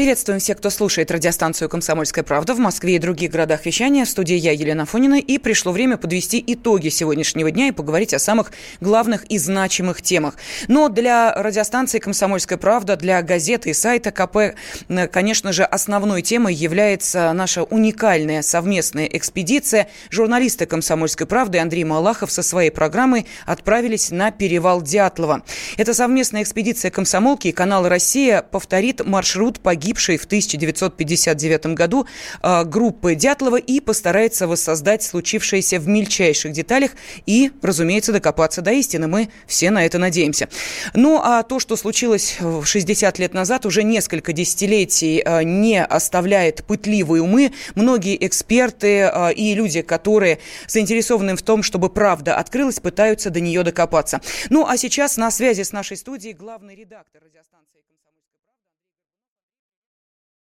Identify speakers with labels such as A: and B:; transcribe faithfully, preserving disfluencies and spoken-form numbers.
A: Приветствуем всех, кто слушает радиостанцию «Комсомольская правда» в Москве и других городах вещания. В студии я, Елена Афонина, и пришло время подвести итоги сегодняшнего дня и поговорить о самых главных и значимых темах. Но для радиостанции «Комсомольская правда», для газеты и сайта ка пэ, конечно же, основной темой является наша уникальная совместная экспедиция. Журналисты «Комсомольской правды» Андрей Малахов со своей программой отправились на перевал Дятлова. Эта совместная экспедиция «Комсомолки» и канала «Россия» повторит маршрут погибшей в тысяча девятьсот пятьдесят девятом году э, группы Дятлова и постарается воссоздать случившееся в мельчайших деталях и, разумеется, докопаться до истины. Мы все на это надеемся. Ну, а то, что случилось шестьдесят лет назад, уже несколько десятилетий э, не оставляет пытливые умы. Многие эксперты э, и люди, которые заинтересованы в том, чтобы правда открылась, пытаются до нее докопаться. Ну, а сейчас на связи с нашей студией главный редактор радиостанции «Комсомольская